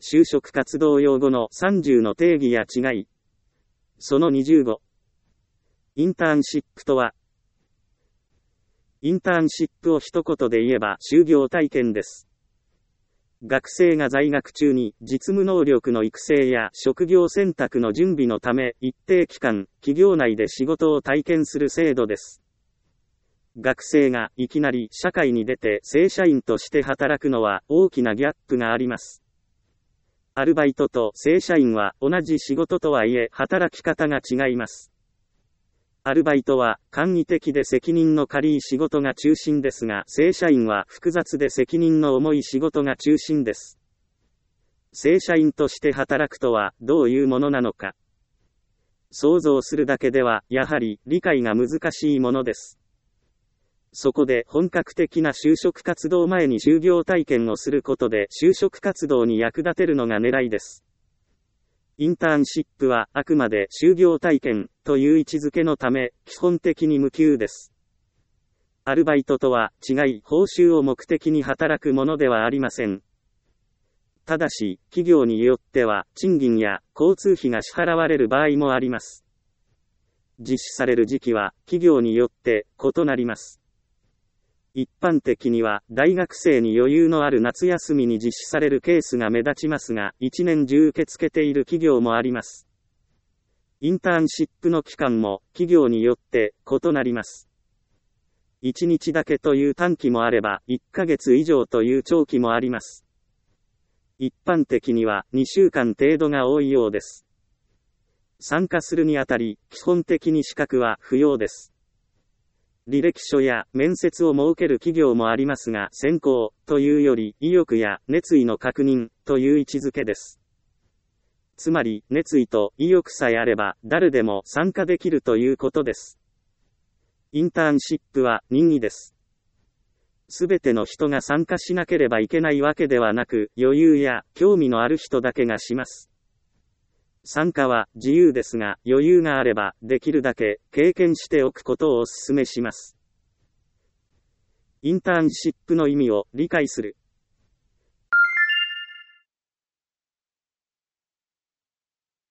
就職活動用語の30の定義や違い。その25。インターンシップとは、インターンシップを一言で言えば就業体験です。学生が在学中に実務能力の育成や職業選択の準備のため一定期間、企業内で仕事を体験する制度です。学生がいきなり社会に出て正社員として働くのは大きなギャップがあります。アルバイトと正社員は同じ仕事とはいえ働き方が違います。アルバイトは簡易的で責任の軽い仕事が中心ですが、正社員は複雑で責任の重い仕事が中心です。正社員として働くとはどういうものなのか。想像するだけではやはり理解が難しいものです。そこで本格的な就職活動前に就業体験をすることで就職活動に役立てるのが狙いです。インターンシップはあくまで就業体験という位置づけのため基本的に無給です。アルバイトとは違い報酬を目的に働くものではありません。ただし企業によっては賃金や交通費が支払われる場合もあります。実施される時期は企業によって異なります。一般的には大学生に余裕のある夏休みに実施されるケースが目立ちますが、一年中受け付けている企業もあります。インターンシップの期間も企業によって異なります。1日だけという短期もあれば、1ヶ月以上という長期もあります。一般的には2週間程度が多いようです。参加するにあたり、基本的に資格は不要です。履歴書や面接を設ける企業もありますが、選考というより意欲や熱意の確認という位置づけです。つまり熱意と意欲さえあれば誰でも参加できるということです。インターンシップは任意です。すべての人が参加しなければいけないわけではなく、余裕や興味のある人だけがします。参加は自由ですが、余裕があればできるだけ経験しておくことをお勧めします。インターンシップの意味を理解する。